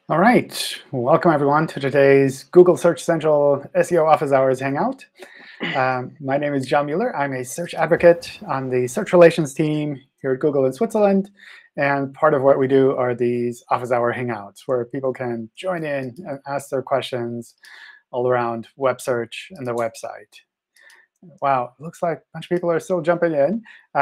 All right, welcome everyone to today's Google Search Central SEO Office Hours Hangout. My name is John Mueller. I'm a search advocate on the search relations team here at Google in Switzerland. And part of what we do are these Office Hour Hangouts, where people can join in and ask their questions all around web search and the website. Wow, looks like a bunch of people are still jumping in.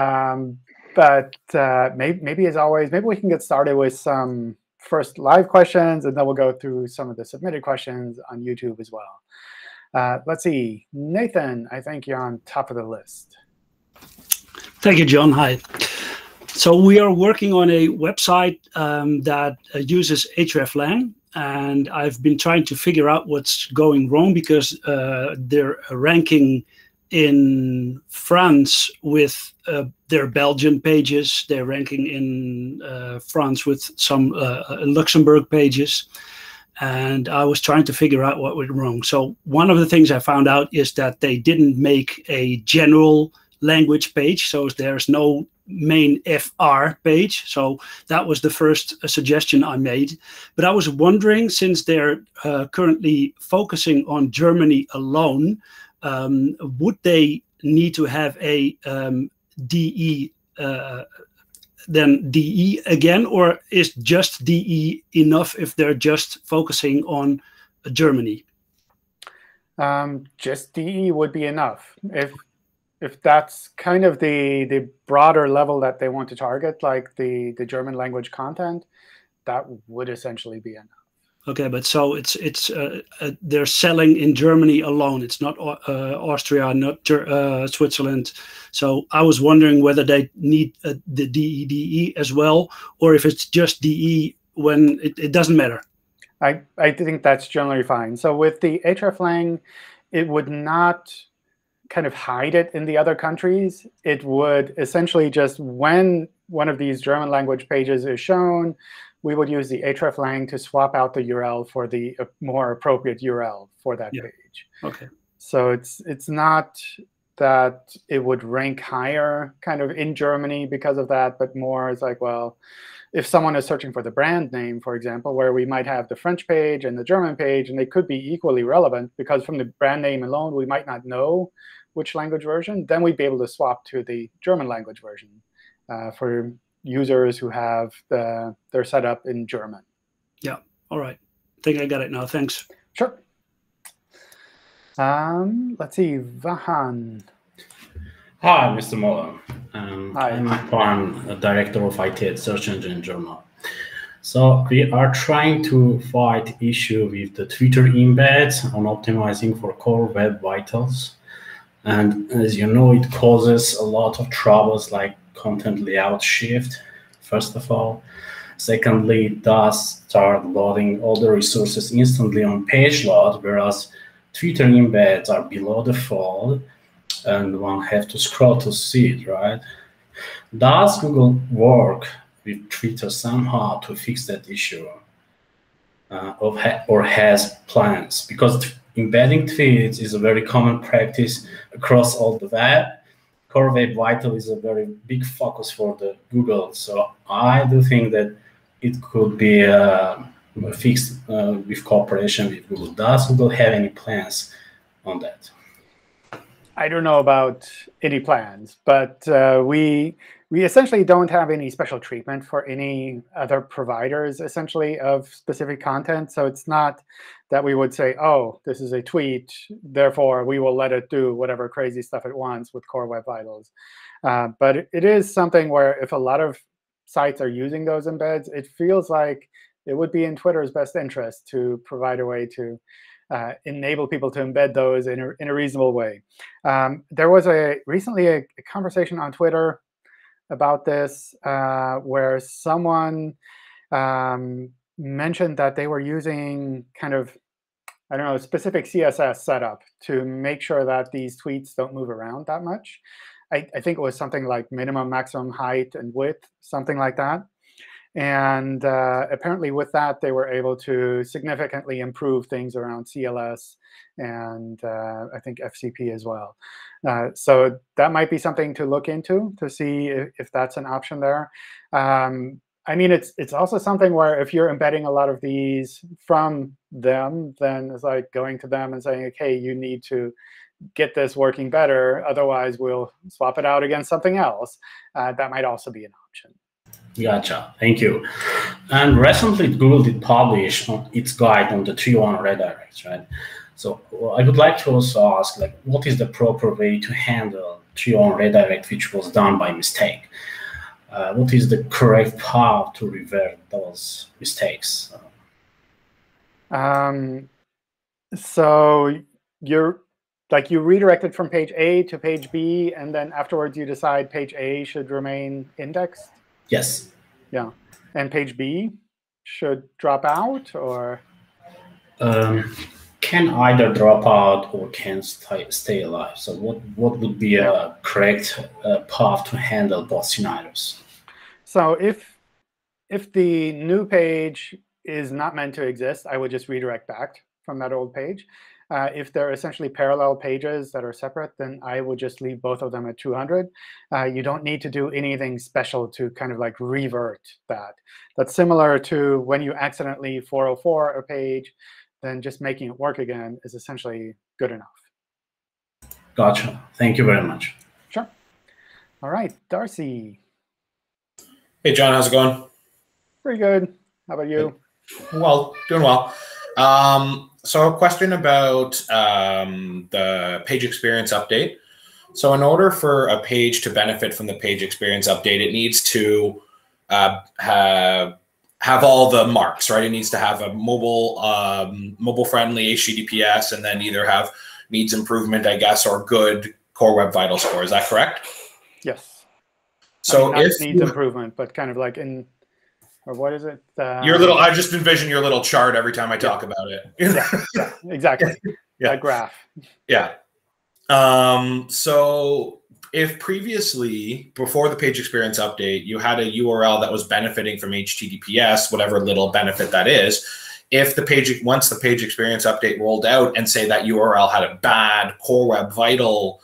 Maybe as always, maybe we can get started with some first live questions, and then we'll go through some of the submitted questions on YouTube as well. Let's see. Nathan, I think you're on top of the list. Thank you, John. Hi. So we are working on a website that uses hreflang. And I've been trying to figure out what's going wrong because they're ranking in France with their Belgian pages. They're ranking in France with some Luxembourg pages. And I was trying to figure out what went wrong. So one of the things I found out is that they didn't make a general language page. So there's no main FR page. So that was the first suggestion I made. But I was wondering, since they're currently focusing on Germany alone, would they need to have a DE then DE again, or is just DE enough if they're just focusing on Germany? Just DE would be enough. If that's kind of the broader level that they want to target, like the German language content, that would essentially be enough. Okay, but so it's they're selling in Germany alone. It's not Austria, not Switzerland. So I was wondering whether they need the DE as well, or if it's just DE when it doesn't matter. I think that's generally fine. So with the hreflang, it would not kind of hide it in the other countries. It would essentially just, when one of these German language pages is shown, we would use the hreflang to swap out the URL for the more appropriate URL for that page. Okay. So it's not that it would rank higher kind of in Germany because of that, but more it's like, well, if someone is searching for the brand name, for example, where we might have the French page and the German page, and they could be equally relevant because from the brand name alone, we might not know which language version, then we'd be able to swap to the German language version for users who have their setup in German. Yeah. All right. I think I got it now. Thanks. Sure. Let's see, Vahan. Hi, Mr. Muller. Hi. I'm Vahan, director of IT at Search Engine Journal. So we are trying to fight issue with the Twitter embeds on optimizing for core web vitals. And as you know, it causes a lot of troubles like content layout shift, first of all. Secondly, it does start loading all the resources instantly on page load, whereas Twitter embeds are below the fold, and one have to scroll to see it, right? Does Google work with Twitter somehow to fix that issue? Or has plans? Because embedding tweets is a very common practice across all the web. Core Web Vital is a very big focus for the Google. So I do think that it could be fixed with cooperation with Google. Does Google have any plans on that? I don't know about any plans, but we essentially don't have any special treatment for any other providers, essentially, of specific content. So it's not that we would say, oh, this is a tweet, therefore we will let it do whatever crazy stuff it wants with Core Web Vitals. But it is something where if a lot of sites are using those embeds, it feels like it would be in Twitter's best interest to provide a way to enable people to embed those in a reasonable way. There was recently a conversation on Twitter about this where someone mentioned that they were using kind of, I don't know, specific CSS setup to make sure that these tweets don't move around that much. I think it was something like minimum, maximum height and width, something like that. And apparently with that, they were able to significantly improve things around CLS and I think FCP as well. So that might be something to look into to see if that's an option there. I mean, it's also something where if you're embedding a lot of these from them, then it's like going to them and saying, okay, you need to get this working better. Otherwise, we'll swap it out against something else. That might also be an option. Gotcha. Thank you. And recently, Google did publish its guide on the 301 redirects, right? So I would like to also ask, like, what is the proper way to handle 301 redirect, which was done by mistake? What is the correct path to revert those mistakes? So you redirected from page A to page B, and then afterwards you decide page A should remain indexed? Yes. Yeah. And page B should drop out, or? Can either drop out or can stay alive. So what would be a correct path to handle both scenarios? So if the new page is not meant to exist, I would just redirect back from that old page. If they're essentially parallel pages that are separate, then I would just leave both of them at 200. You don't need to do anything special to kind of like revert that. That's similar to when you accidentally 404 a page, then just making it work again is essentially good enough. Gotcha. Thank you very much. Sure. All right, Darcy. Hey, John, how's it going? Pretty good. How about you? Well, doing well. So a question about the page experience update. So in order for a page to benefit from the page experience update, it needs to have all the marks, right? It needs to have a mobile-friendly HTTPS, and then either have needs improvement, I guess, or good Core Web Vital score. Is that correct? Yes. So I mean, if needs improvement, but kind of like in, or what is it? Your little, I just envision your little chart every time I talk about it. Yeah, exactly. That graph. Yeah. So if previously, before the page experience update, you had a URL that was benefiting from HTTPS, whatever little benefit that is, if the page, once the page experience update rolled out and say that URL had a bad Core Web Vital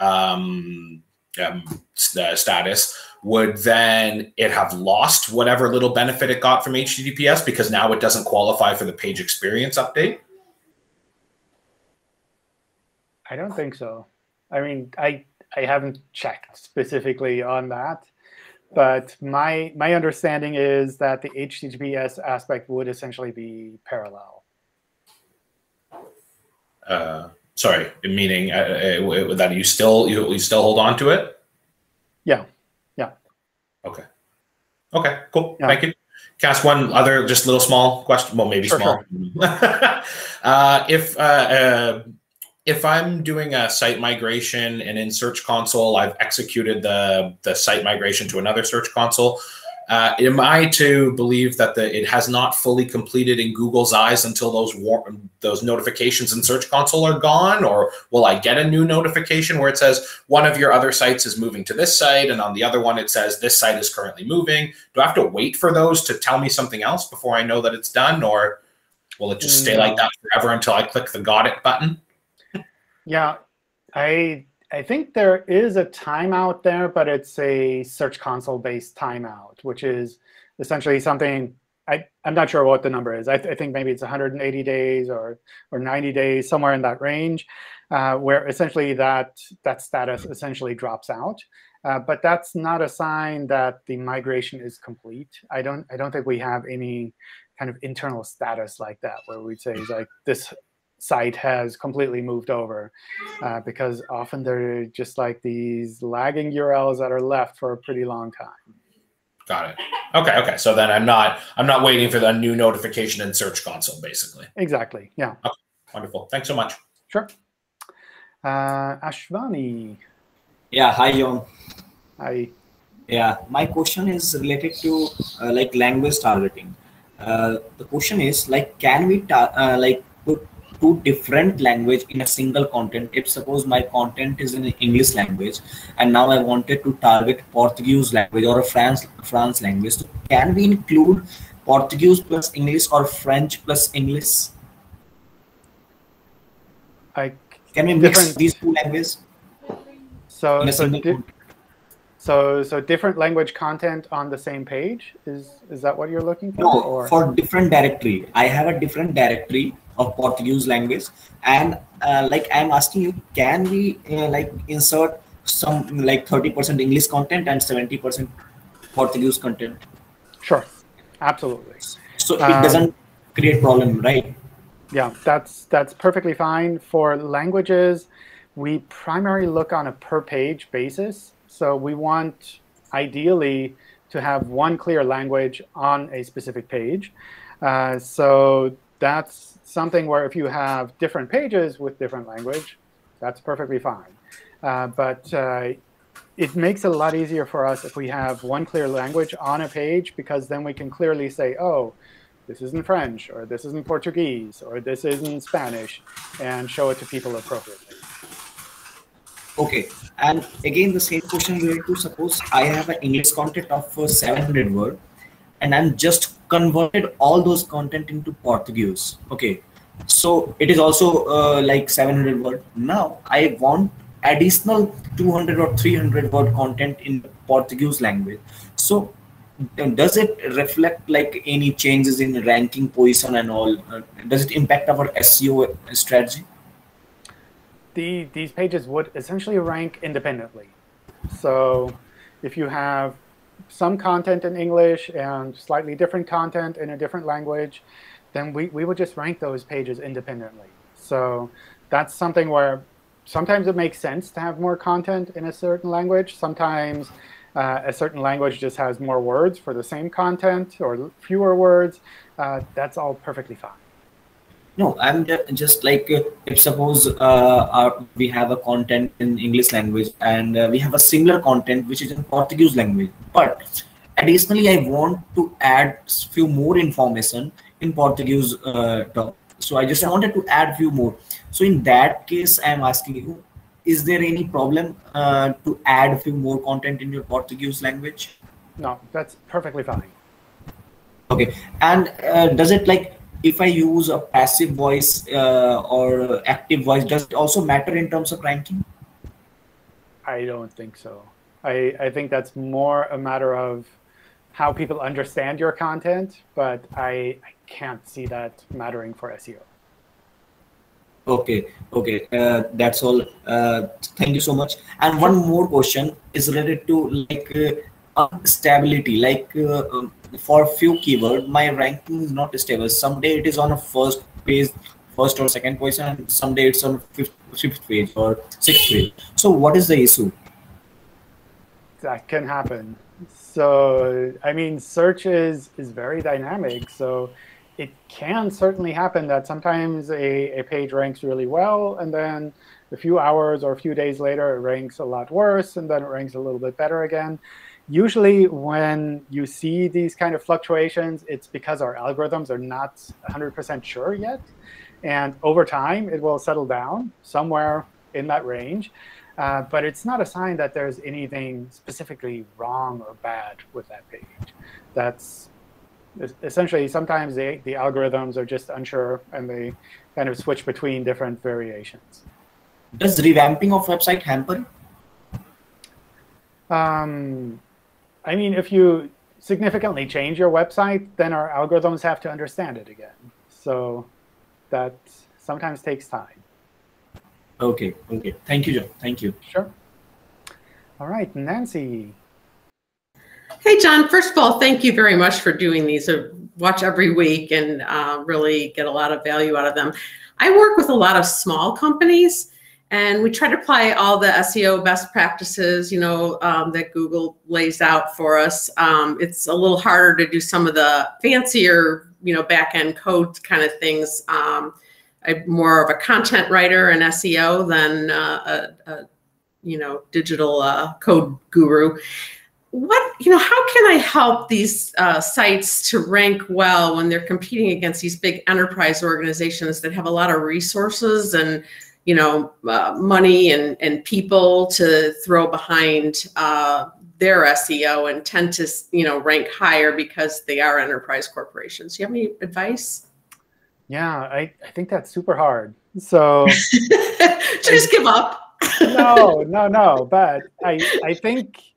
status, would then it have lost whatever little benefit it got from HTTPS because now it doesn't qualify for the page experience update? I don't think so. I mean, I haven't checked specifically on that, but my understanding is that the HTTPS aspect would essentially be parallel. Sorry, meaning that you still hold on to it? Yeah. Okay. Okay, cool. Yeah. Thank you. Can I ask one other just little small question? Well, maybe small. Sure. If I'm doing a site migration and in Search Console, I've executed the site migration to another Search Console, am I to believe that it has not fully completed in Google's eyes until those notifications in Search Console are gone? Or will I get a new notification where it says one of your other sites is moving to this site, and on the other one it says this site is currently moving? Do I have to wait for those to tell me something else before I know that it's done? Or will it just stay like that forever until I click the Got It button? Yeah, I think there is a timeout there, but it's a Search Console-based timeout, which is essentially something, I'm not sure what the number is. I think maybe it's 180 days or 90 days, somewhere in that range, where essentially that status essentially drops out. But that's not a sign that the migration is complete. I don't think we have any kind of internal status like that, where we'd say like this site has completely moved over, because often they're just like these lagging URLs that are left for a pretty long time. Got it. Okay. So then I'm not waiting for the new notification in Search Console, basically. Exactly. Yeah. Okay. Wonderful. Thanks so much. Sure. Ashwani. Yeah. Hi, John. Hi. Yeah. My question is related to like language targeting. The question is like, can we put two different language in a single content? If suppose my content is in English language and now I wanted to target Portuguese language or a France language, so can we include Portuguese plus English or French plus English? Can we mix these two languages? So So different language content on the same page, is that what you're looking for? No, or? for different directory. I have a different directory of Portuguese language, and like I'm asking you, can we like insert some like 30% English content and 70% Portuguese content? Sure, absolutely. So it doesn't create problem, right? Yeah, that's perfectly fine. For languages, we primarily look on a per page basis. So we want, ideally, to have one clear language on a specific page. So that's something where if you have different pages with different language, that's perfectly fine. But it makes it a lot easier for us if we have one clear language on a page, because then we can clearly say, oh, this is in French, or this is in Portuguese, or this is in Spanish, and show it to people appropriately. Okay, and again, the same question related to, suppose I have an English content of 700 word, and I'm just converted all those content into Portuguese. Okay, so it is also like 700 word. Now I want additional 200 or 300 word content in the Portuguese language. So does it reflect like any changes in ranking position and all? Does it impact our SEO strategy? These pages would essentially rank independently. So if you have some content in English and slightly different content in a different language, then we would just rank those pages independently. So that's something where sometimes it makes sense to have more content in a certain language. Sometimes a certain language just has more words for the same content or fewer words. That's all perfectly fine. No, I'm just like, if suppose we have a content in English language and we have a similar content which is in Portuguese language, but additionally I want to add few more information in Portuguese talk. So I just wanted to add few more. So in that case, I'm asking you, is there any problem to add few more content in your Portuguese language? No, that's perfectly fine. Okay, and does it like, if I use a passive voice or active voice, does it also matter in terms of ranking? I don't think so. I think that's more a matter of how people understand your content, but I can't see that mattering for SEO. Okay, okay, that's all. Thank you so much. And one more question is related to like stability. Like for few keyword, my ranking is not stable. Someday it is on a first page, first or second position, and someday it's on fifth page or sixth page. So what is the issue? That can happen. So I mean, search is very dynamic. So it can certainly happen that sometimes a page ranks really well, and then a few hours or a few days later, it ranks a lot worse, and then it ranks a little bit better again. Usually when you see these kind of fluctuations, it's because our algorithms are not 100% sure yet. And over time, it will settle down somewhere in that range. But it's not a sign that there's anything specifically wrong or bad with that page. That's essentially, sometimes the algorithms are just unsure, and they kind of switch between different variations. Does revamping of website hamper? I mean, if you significantly change your website, then our algorithms have to understand it again. So that sometimes takes time. Okay, okay. Thank you, John. Thank you. Sure. All right, Nancy. Hey, John. First of all, thank you very much for doing these. I watch every week and really get a lot of value out of them. I work with a lot of small companies, and we try to apply all the SEO best practices, you know, that Google lays out for us. It's a little harder to do some of the fancier, you know, back-end code kind of things. I'm more of a content writer and SEO than you know, digital code guru. How can I help these sites to rank well when they're competing against these big enterprise organizations that have a lot of resources and, you know, money and people to throw behind their SEO and tend to, you know, rank higher because they are enterprise corporations? Do you have any advice? Yeah, I think that's super hard. So just give up. No. But I think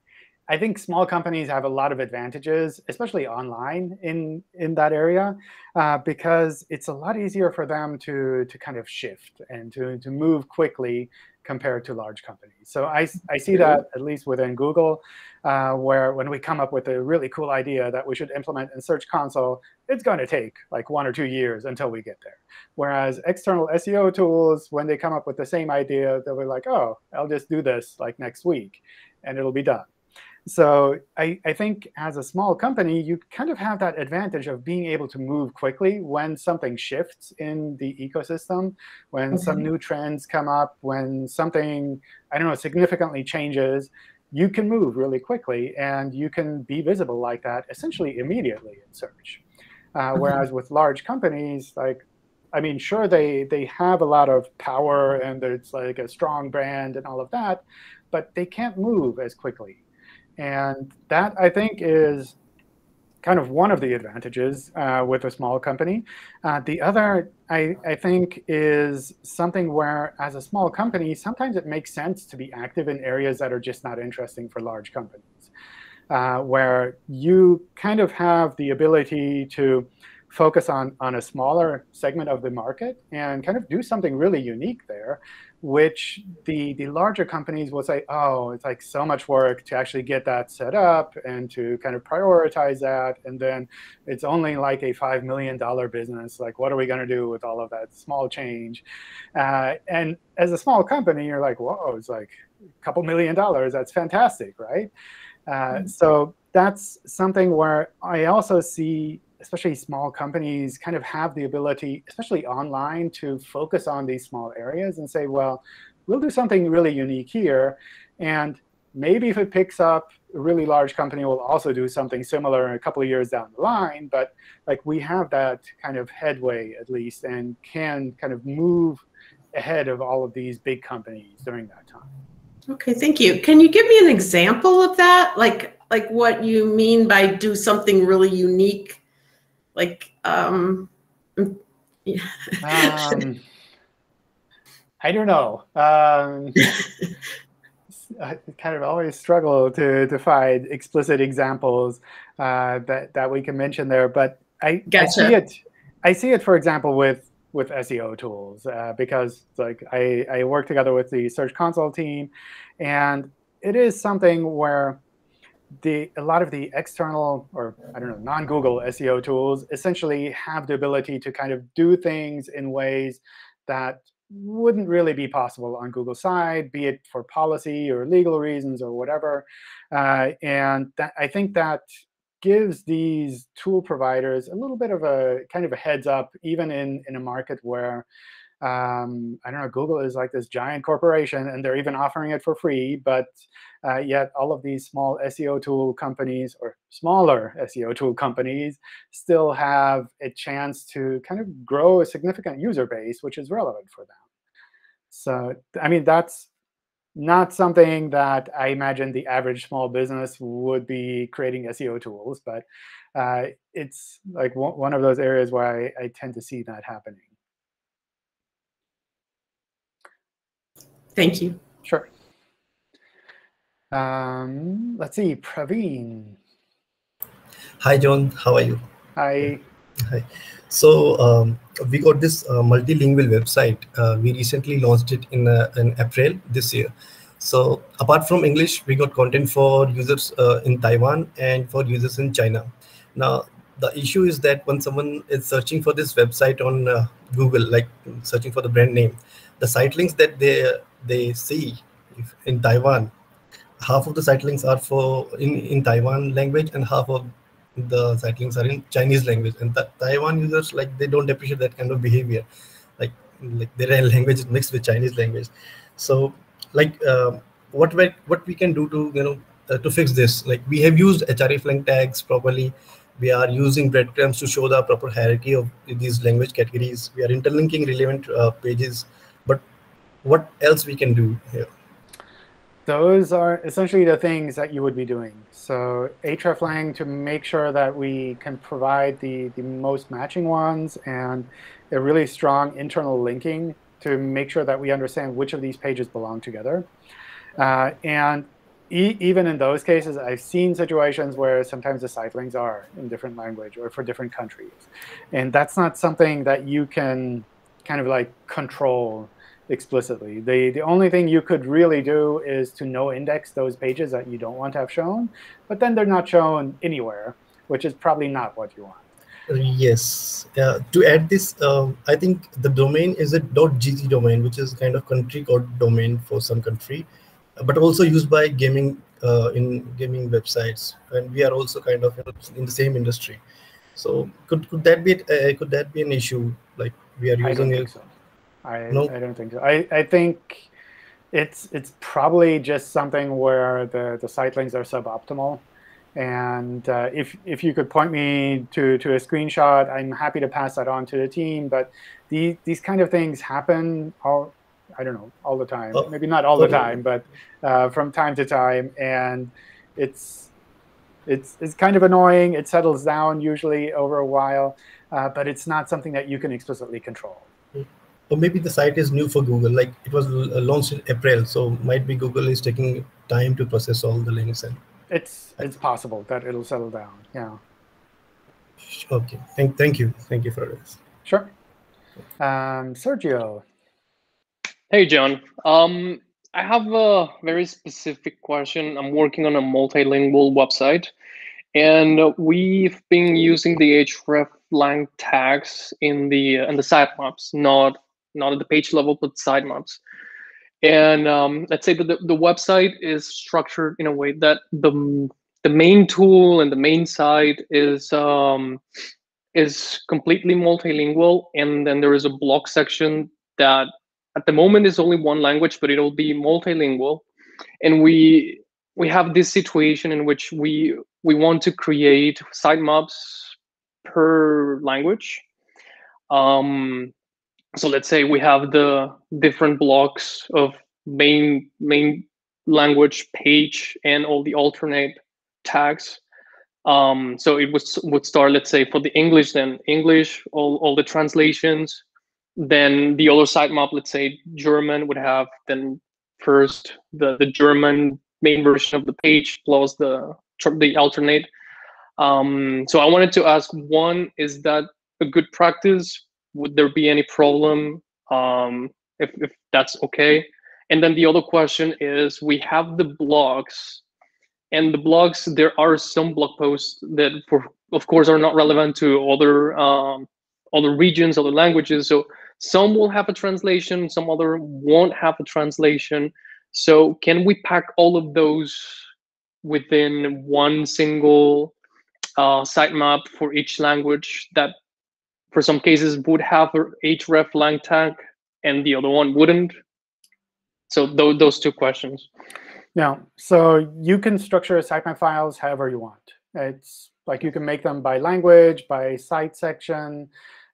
I think small companies have a lot of advantages, especially online in that area, because it's a lot easier for them to kind of shift and to move quickly compared to large companies. So I see that at least within Google, where when we come up with a really cool idea that we should implement in Search Console, it's going to take like 1 or 2 years until we get there. Whereas external SEO tools, when they come up with the same idea, they'll be like, oh, I'll just do this like next week, and it'll be done. So I think as a small company, you kind of have that advantage of being able to move quickly when something shifts in the ecosystem, when some new trends come up, when something, I don't know, significantly changes. You can move really quickly, and you can be visible like that essentially immediately in search. Whereas with large companies, like, I mean, sure, they have a lot of power, and there's like a strong brand and all of that, but they can't move as quickly. And that, I think, is kind of one of the advantages with a small company. The other, I think, is something where, as a small company, sometimes it makes sense to be active in areas that are just not interesting for large companies, where you kind of have the ability to focus on a smaller segment of the market and kind of do something really unique there, which the larger companies will say, oh, it's like so much work to actually get that set up and to kind of prioritize that. And then it's only like a $5 million business. Like, what are we going to do with all of that small change? And as a small company, you're like, whoa, it's like a couple $1 million. That's fantastic, right? So that's something where I also see, especially small companies, kind of have the ability, especially online, to focus on these small areas and say, well, we'll do something really unique here. And maybe if it picks up, a really large company will also do something similar a couple of years down the line. But like, we have that kind of headway, at least, and can kind of move ahead of all of these big companies during that time. OK, thank you. Can you give me an example of that? Like what you mean by do something really unique? Like, I don't know. I kind of always struggle to find explicit examples that we can mention there. But I see it, for example, with SEO tools, because like I work together with the Search Console team, and it is something where a lot of the external, or I don't know, non-Google SEO tools essentially have the ability to kind of do things in ways that wouldn't really be possible on Google's side, be it for policy or legal reasons or whatever. And I think that gives these tool providers a little bit of a kind of a heads up, even in a market where I don't know, Google is like this giant corporation, and they're even offering it for free. But yet all of these small SEO tool companies, or smaller SEO tool companies, still have a chance to kind of grow a significant user base, which is relevant for them. So, I mean, that's not something that I imagine the average small business would be creating SEO tools. But it's like one of those areas where I tend to see that happening. Thank you. Sure. Let's see, Praveen. Hi, John. How are you? Hi. Hi. So we got this multilingual website. We recently launched it in April this year. So apart from English, we got content for users in Taiwan and for users in China. Now, the issue is that when someone is searching for this website on Google, like searching for the brand name, the site links that they see in Taiwan, half of the site links are in Taiwan language, and half of the site links are in Chinese language. And the Taiwan users, like, they don't appreciate that kind of behavior, like their language is mixed with Chinese language. So like what we can do to to fix this? Like, we have used hreflang tags properly. We are using breadcrumbs to show the proper hierarchy of these language categories. We are interlinking relevant pages. But what else we can do here? Those are essentially the things that you would be doing. So hreflang to make sure that we can provide the most matching ones, and a really strong internal linking to make sure that we understand which of these pages belong together. And even in those cases, I've seen situations where sometimes the site links are in different language or for different countries. And that's not something that you can kind of like control explicitly. The only thing you could really do is to no index those pages that you don't want to have shown, but then they're not shown anywhere, which is probably not what you want. Yes. To add this, I think the domain is a .gz domain, which is kind of country code domain for some country, but also used by gaming in gaming websites, and we are also kind of in the same industry. So could that be an issue? Like we are using I don't think it? so. I No? don't think so. I think it's probably just something where the site links are suboptimal. And if you could point me to a screenshot, I'm happy to pass that on to the team. But these kind of things happen all the time. Maybe not all the time, but from time to time. And it's kind of annoying. It settles down usually over a while, but it's not something that you can explicitly control. Or maybe the site is new for Google. Like it was launched in April, so might be Google is taking time to process all the links and. It's possible that it'll settle down. Yeah. Okay. Thank you for this. Sure. Sergio. Hey, John. I have a very specific question. I'm working on a multilingual website, and we've been using the hreflang tags in the sitemaps, not at the page level, but sitemaps. And let's say that the website is structured in a way that the main tool and the main site is completely multilingual, and then there is a blog section that at the moment is only one language, but it'll be multilingual. And we have this situation in which we want to create sitemaps per language. So let's say we have the different blocks of main language, page, and all the alternate tags. So it would start, let's say, for the English, then English, all the translations. Then the other sitemap, let's say German, would have then first the German main version of the page plus the alternate. So I wanted to ask, one, is that a good practice? Would there be any problem if that's okay? And then the other question is, we have the blogs, and the blogs, there are some blog posts that, of course, are not relevant to other regions, other languages. So some will have a translation, some other won't have a translation. So can we pack all of those within one single sitemap for each language that, for some cases, would have an hreflang tag and the other one wouldn't? So those two questions. Yeah, so you can structure sitemap files however you want. It's like you can make them by language, by site section.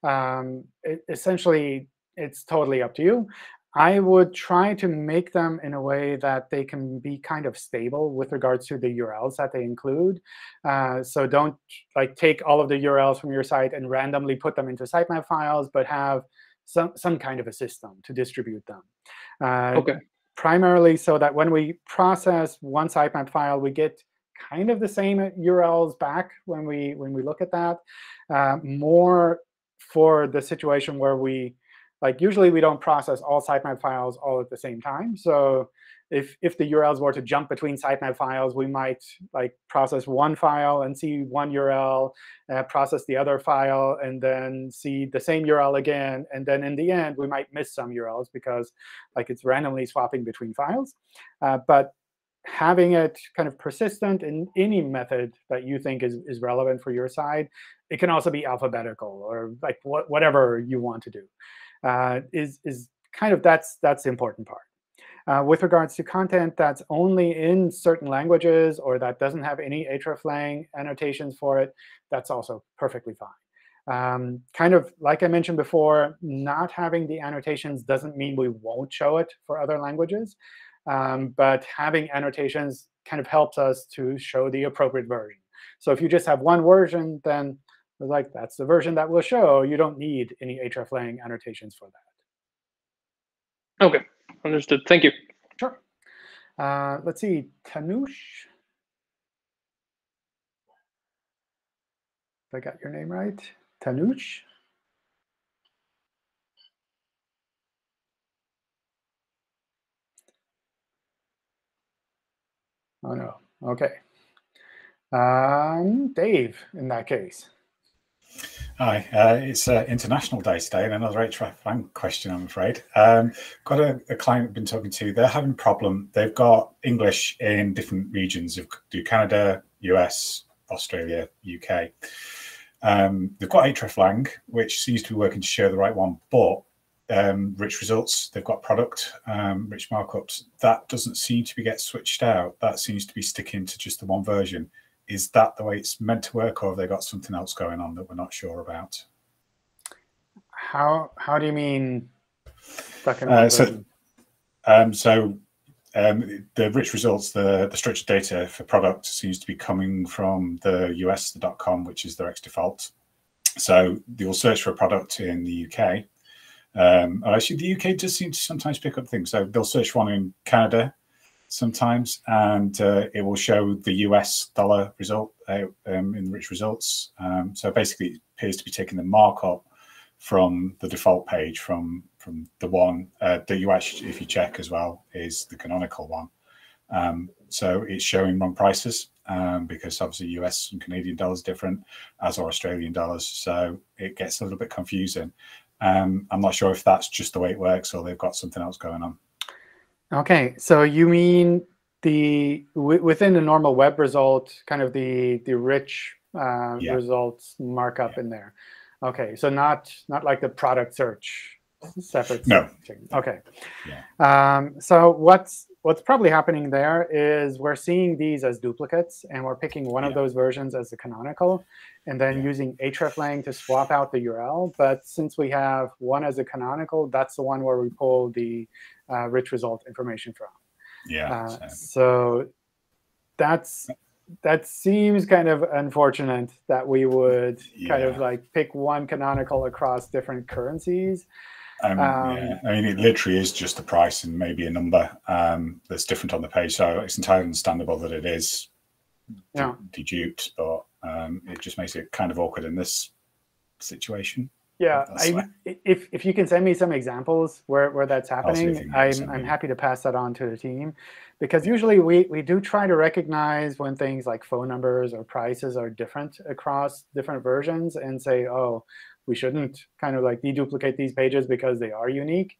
Essentially, it's totally up to you. I would try to make them in a way that they can be kind of stable with regards to the URLs that they include. So don't like take all of the URLs from your site and randomly put them into sitemap files, but have some kind of a system to distribute them. Okay. Primarily so that when we process one sitemap file, we get kind of the same URLs back when we look at that. More for the situation where usually we don't process all sitemap files all at the same time. So if the URLs were to jump between sitemap files, we might process one file and see one URL, process the other file, and then see the same URL again. And then in the end, we might miss some URLs because it's randomly swapping between files. But having it kind of persistent in any method that you think is relevant for your side, it can also be alphabetical or whatever you want to do. Is kind of that's the important part. With regards to content that's only in certain languages or that doesn't have any hreflang annotations for it, that's also perfectly fine. Kind of like I mentioned before, not having the annotations doesn't mean we won't show it for other languages. But having annotations kind of helps us to show the appropriate version. So if you just have one version, then that's the version that we'll show. You don't need any hreflang annotations for that. Okay, understood. Thank you. Sure. Let's see, Tanush. If I got your name right, Tanush. Oh no. Okay. Dave, in that case. Hi, it's International Day today, and another hreflang question, I'm afraid. Got a client I've been talking to. They're having a problem. They've got English in different regions. They do Canada, US, Australia, UK. They've got hreflang, which seems to be working to show the right one, but rich results, they've got product, rich markups. That doesn't seem to be get switched out. That seems to be sticking to just the one version. Is that the way it's meant to work, or have they got something else going on that we're not sure about? How do you mean stuck in one version? The rich results, the structured data for product seems to be coming from the US, the .com, which is their ex-default. So you'll search for a product in the UK. Actually, the UK does seem to sometimes pick up things. So they'll search for one in Canada sometimes, and it will show the US dollar result in the rich results. So basically, it appears to be taking the markup from the default page from the one that you actually, if you check as well, is the canonical one. So it's showing wrong prices because obviously US and Canadian dollars different, as are Australian dollars. So it gets a little bit confusing. I'm not sure if that's just the way it works or they've got something else going on. Okay, so you mean within the normal web result, kind of the rich results markup in there. Okay, so not like the product search separate. No. Okay. Yeah. So what's probably happening there is we're seeing these as duplicates, and we're picking one of those versions as the canonical, and then using hreflang to swap out the URL. But since we have one as a canonical, that's the one where we pull the rich result information from. Yeah. So that seems kind of unfortunate that we would kind of like pick one canonical across different currencies. I mean, it literally is just the price and maybe a number that's different on the page. So it's entirely understandable that it is deduped, but it just makes it kind of awkward in this situation. Yeah, if you can send me some examples where that's happening, I'm happy to pass that on to the team, because usually we do try to recognize when things like phone numbers or prices are different across different versions and say, oh, we shouldn't kind of like deduplicate these pages because they are unique.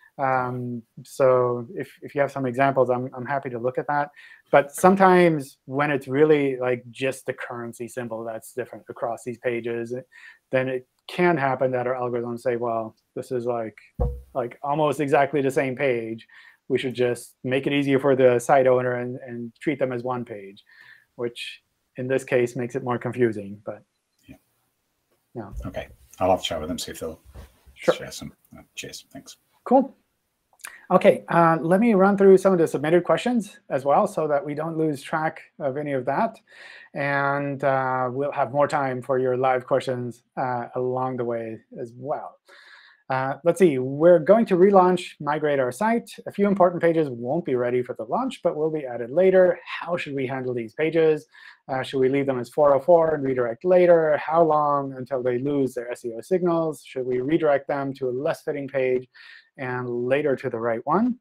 So if you have some examples, I'm happy to look at that. But sometimes when it's really like just the currency symbol that's different across these pages, then it can happen that our algorithms say, well, this is like almost exactly the same page. We should just make it easier for the site owner and treat them as one page, which in this case makes it more confusing. But yeah. Okay, I'll have a chat with them, see if they'll share some. Cheers, thanks. Cool. OK, let me run through some of the submitted questions as well so that we don't lose track of any of that. And we'll have more time for your live questions along the way as well. Let's see. We're going to relaunch Migrate our site. A few important pages won't be ready for the launch, but will be added later. How should we handle these pages? Should we leave them as 404 and redirect later? How long until they lose their SEO signals? Should we redirect them to a less fitting page and later to the right one?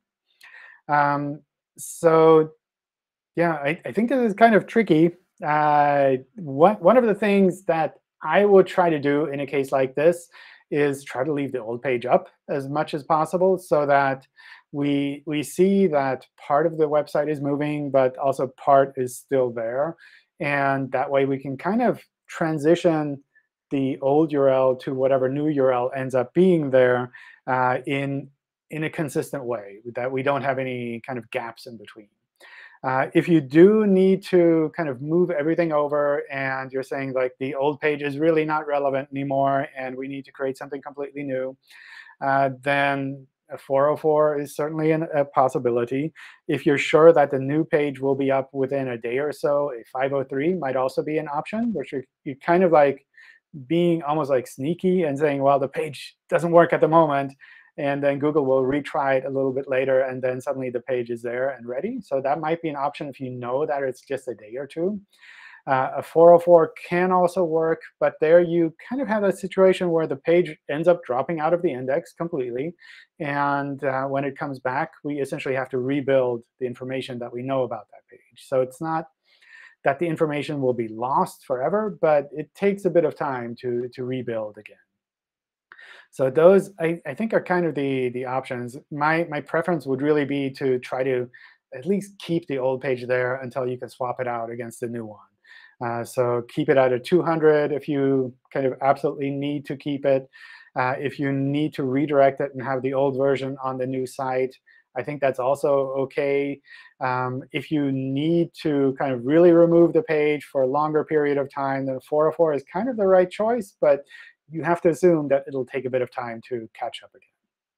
So yeah, I think this is kind of tricky. One of the things that I would try to do in a case like this is try to leave the old page up as much as possible so that we see that part of the website is moving, but also part is still there. And that way we can kind of transition the old URL to whatever new URL ends up being there in a consistent way, that we don't have any kind of gaps in between. If you do need to kind of move everything over and you're saying like the old page is really not relevant anymore and we need to create something completely new, then a 404 is certainly a possibility. If you're sure that the new page will be up within a day or so, a 503 might also be an option, which you're kind of like being almost like sneaky and saying, well, the page doesn't work at the moment. and then Google will retry it a little bit later, and then suddenly the page is there and ready. So that might be an option if you know that it's just a day or two. A 404 can also work, but there you kind of have a situation where the page ends up dropping out of the index completely. And when it comes back, we essentially have to rebuild the information that we know about that page. So it's not that the information will be lost forever, but it takes a bit of time to rebuild again. So those, I think, are kind of the options. My preference would really be to try to at least keep the old page there until you can swap it out against the new one. So keep it at a 200 if you kind of absolutely need to keep it. If you need to redirect it and have the old version on the new site, I think that's also OK. If you need to kind of really remove the page for a longer period of time, then 404 is kind of the right choice. But you have to assume that it'll take a bit of time to catch up again.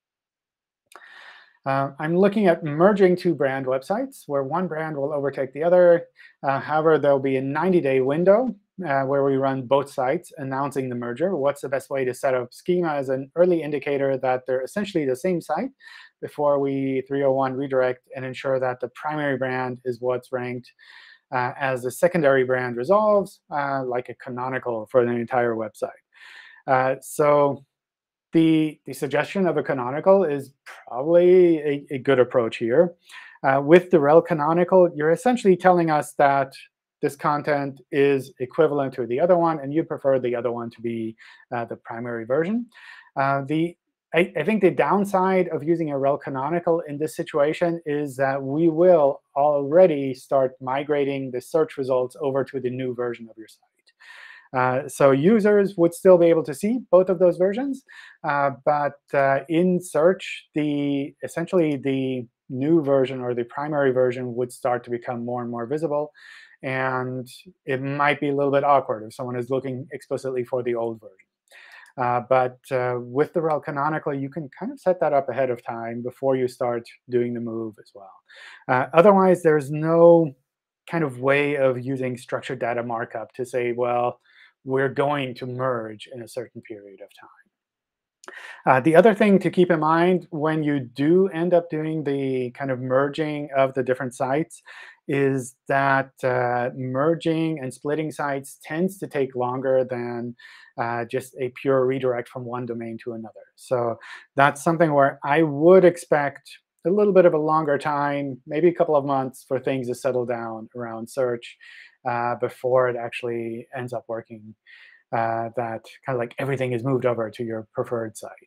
I'm looking at merging two brand websites where one brand will overtake the other. However, there'll be a 90-day window where we run both sites announcing the merger. What's the best way to set up schema as an early indicator that they're essentially the same site before we 301 redirect and ensure that the primary brand is what's ranked as the secondary brand resolves, like a canonical for the entire website. So the suggestion of a canonical is probably a good approach here. With the rel canonical, you're essentially telling us that this content is equivalent to the other one, and you prefer the other one to be the primary version. I think the downside of using a rel canonical in this situation is that we will already start migrating the search results over to the new version of your site. So users would still be able to see both of those versions. But in search, essentially the new version or the primary version would start to become more and more visible. And it might be a little bit awkward if someone is looking explicitly for the old version. But with the rel canonical, you can kind of set that up ahead of time before you start doing the move as well. Otherwise, there's no kind of way of using structured data markup to say, well, we're going to merge in a certain period of time. The other thing to keep in mind when you do end up doing the kind of merging of the different sites is that merging and splitting sites tends to take longer than just a pure redirect from one domain to another. So that's something where I would expect a little bit of a longer time, maybe a couple of months, for things to settle down around search before it actually ends up working. That kind of like everything is moved over to your preferred site.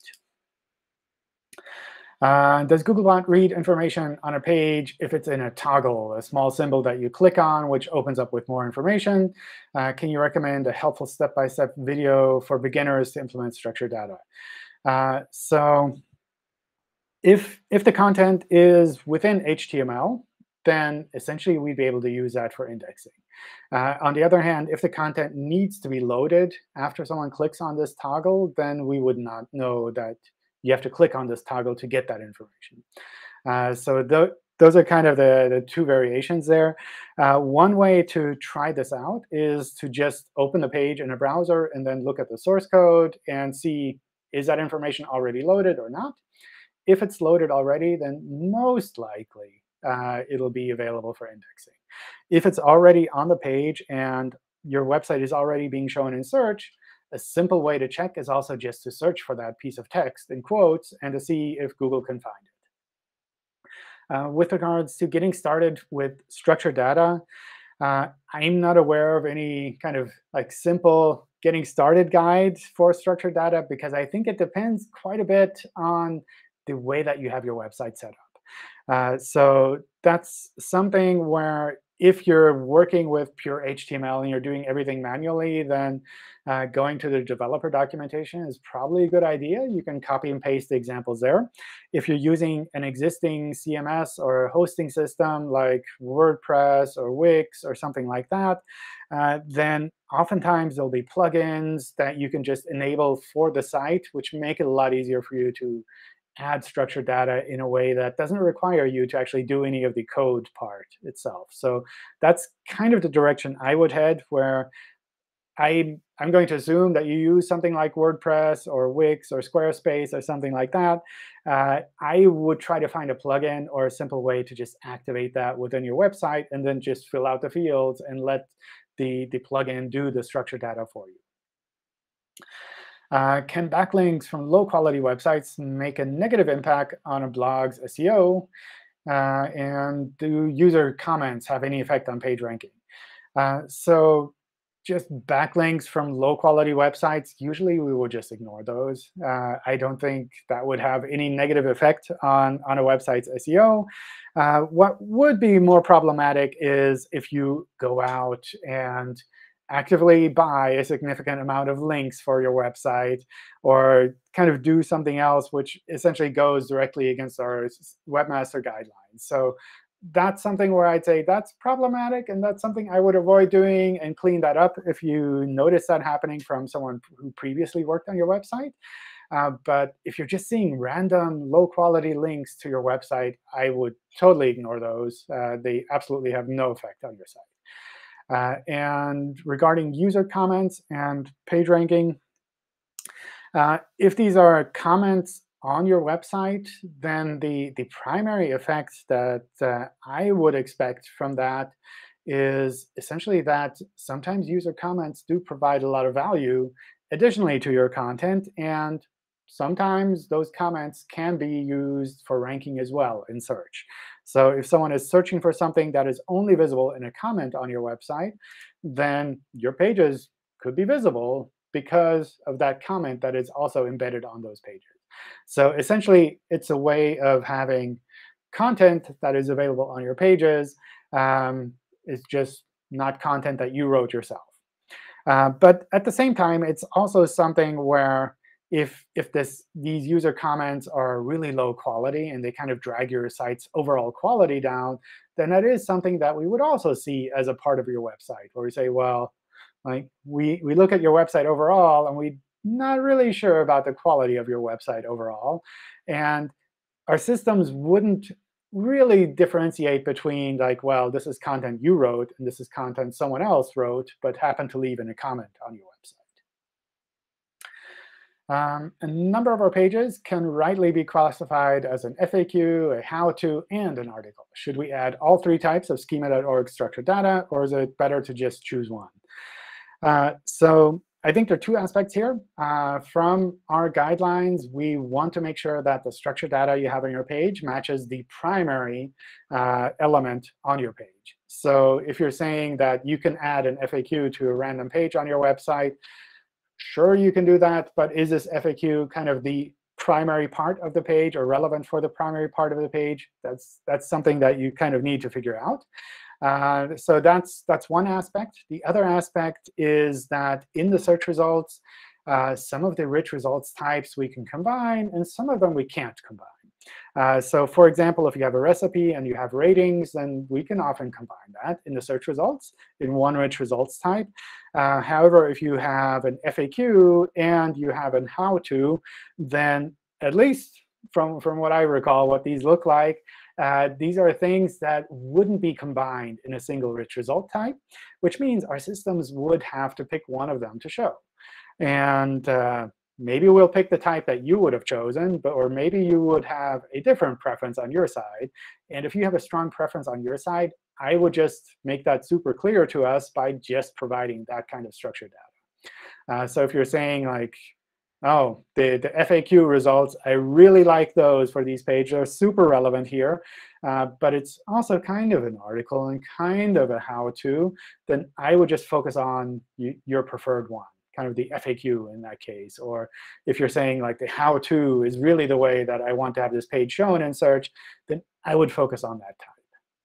Does Googlebot read information on a page if it's in a toggle, a small symbol that you click on, which opens up with more information? Can you recommend a helpful step-by-step video for beginners to implement structured data? So if the content is within HTML, then essentially we'd be able to use that for indexing. On the other hand, if the content needs to be loaded after someone clicks on this toggle, then we would not know that you have to click on this toggle to get that information. So those are kind of the two variations there. One way to try this out is to just open the page in a browser and then look at the source code and see, is that information already loaded or not? If it's loaded already, then most likely it'll be available for indexing. If it's already on the page and your website is already being shown in search, a simple way to check is also just to search for that piece of text in quotes and to see if Google can find it. With regards to getting started with structured data, I'm not aware of any kind of like simple getting started guide for structured data, because I think it depends quite a bit on the way that you have your website set up. So that's something where if you're working with pure HTML and you're doing everything manually, then going to the developer documentation is probably a good idea. You can copy and paste the examples there. If you're using an existing CMS or hosting system like WordPress or Wix or something like that, then oftentimes there'll be plugins that you can just enable for the site, which make it a lot easier for you to add structured data in a way that doesn't require you to actually do any of the code part itself. So that's kind of the direction I would head, where I'm going to assume that you use something like WordPress or Wix or Squarespace or something like that. I would try to find a plugin or a simple way to just activate that within your website and then just fill out the fields and let the plugin do the structured data for you. Can backlinks from low-quality websites make a negative impact on a blog's SEO? And do user comments have any effect on page ranking? So just backlinks from low-quality websites, usually we will just ignore those. I don't think that would have any negative effect on a website's SEO. What would be more problematic is if you go out and actively buy a significant amount of links for your website, or kind of do something else which essentially goes directly against our webmaster guidelines. So that's something where I'd say that's problematic, and that's something I would avoid doing and clean that up if you notice that happening from someone who previously worked on your website. But if you're just seeing random low-quality links to your website, I would totally ignore those. They absolutely have no effect on your site. And regarding user comments and page ranking, if these are comments on your website, then the primary effect that I would expect from that is essentially that sometimes user comments do provide a lot of value additionally to your content. And sometimes those comments can be used for ranking as well in search. So if someone is searching for something that is only visible in a comment on your website, then your pages could be visible because of that comment that is also embedded on those pages. So essentially, it's a way of having content that is available on your pages. It's just not content that you wrote yourself. But at the same time, it's also something where if these user comments are really low quality and they kind of drag your site's overall quality down, then that is something that we would also see as a part of your website, where we say, well, like we look at your website overall, and we're not really sure about the quality of your website overall. And our systems wouldn't really differentiate between, like, well, this is content you wrote, and this is content someone else wrote, but happened to leave in a comment on your website. A number of our pages can rightly be classified as an FAQ, a how-to, and an article. Should we add all three types of schema.org structured data, or is it better to just choose one? So I think there are two aspects here. From our guidelines, we want to make sure that the structured data you have on your page matches the primary element on your page. So if you're saying that you can add an FAQ to a random page on your website, sure, you can do that. But is this FAQ kind of the primary part of the page or relevant for the primary part of the page? That's something that you kind of need to figure out. So that's one aspect. The other aspect is that in the search results, some of the rich results types we can combine, and some of them we can't combine. So for example, if you have a recipe and you have ratings, then we can often combine that in the search results in one rich results type. However, if you have an FAQ and you have an how-to, then at least from what I recall, what these look like, these are things that wouldn't be combined in a single rich result type, which means our systems would have to pick one of them to show. And maybe we'll pick the type that you would have chosen, or maybe you would have a different preference on your side. And if you have a strong preference on your side, I would just make that super clear to us by just providing that kind of structured data. So if you're saying, like, oh, the FAQ results, I really like those for these pages. They're super relevant here. But it's also kind of an article and kind of a how-to. Then I would just focus on your preferred one, kind of the FAQ in that case. Or if you're saying, like, the how-to is really the way that I want to have this page shown in search, then I would focus on that type.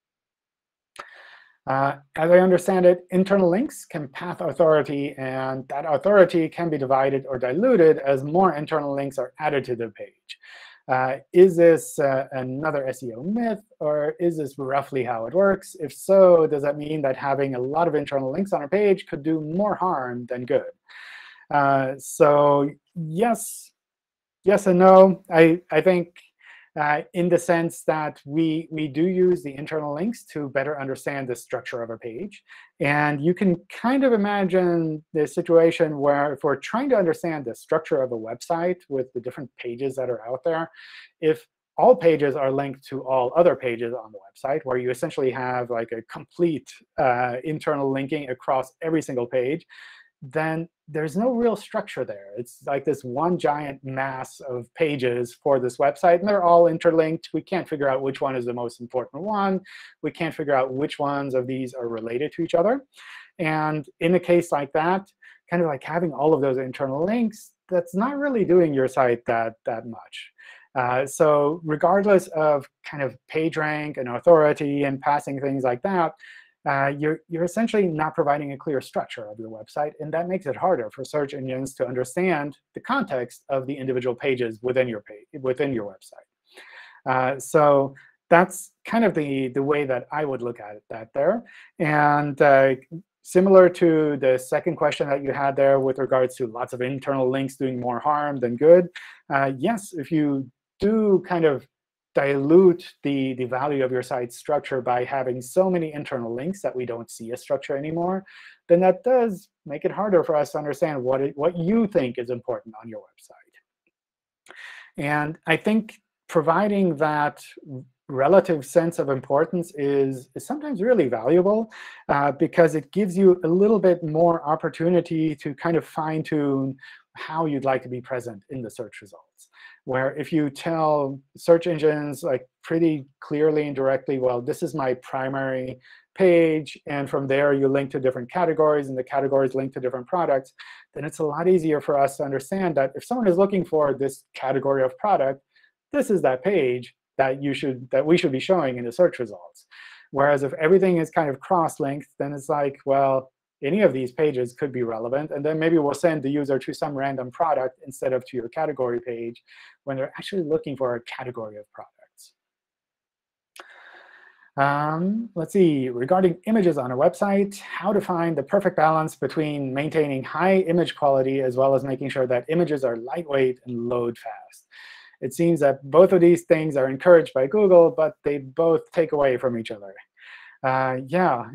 As I understand it, internal links can path authority, and that authority can be divided or diluted as more internal links are added to the page. Is this another SEO myth, or is this roughly how it works? If so, does that mean that having a lot of internal links on a page could do more harm than good? So yes and no. I think in the sense that we do use the internal links to better understand the structure of a page. And you can kind of imagine the situation where if we're trying to understand the structure of a website with the different pages that are out there, if all pages are linked to all other pages on the website, where you essentially have like a complete internal linking across every single page, then there's no real structure there. It's like this one giant mass of pages for this website, and they're all interlinked. We can't figure out which one is the most important one. We can't figure out which ones of these are related to each other. And in a case like that, kind of like having all of those internal links, that's not really doing your site that much. So regardless of kind of PageRank and authority and passing things like that, you're essentially not providing a clear structure of your website. And that makes it harder for search engines to understand the context of the individual pages within your website. So that's kind of the way that I would look at that there. And similar to the second question that you had there with regards to lots of internal links doing more harm than good, yes, if you do kind of dilute the value of your site's structure by having so many internal links that we don't see a structure anymore, then that does make it harder for us to understand what you think is important on your website. And I think providing that relative sense of importance is sometimes really valuable because it gives you a little bit more opportunity to kind of fine-tune how you'd like to be present in the search results. Where if you tell search engines like pretty clearly and directly, well, this is my primary page, and from there you link to different categories, and the categories link to different products, then it's a lot easier for us to understand that if someone is looking for this category of product, this is that page that we should be showing in the search results. Whereas if everything is kind of cross-linked, then it's like, well, any of these pages could be relevant. And then maybe we'll send the user to some random product instead of to your category page when they're actually looking for a category of products. Let's see. Regarding images on a website, how to find the perfect balance between maintaining high image quality as well as making sure that images are lightweight and load fast. It seems that both of these things are encouraged by Google, but they both take away from each other. Yeah,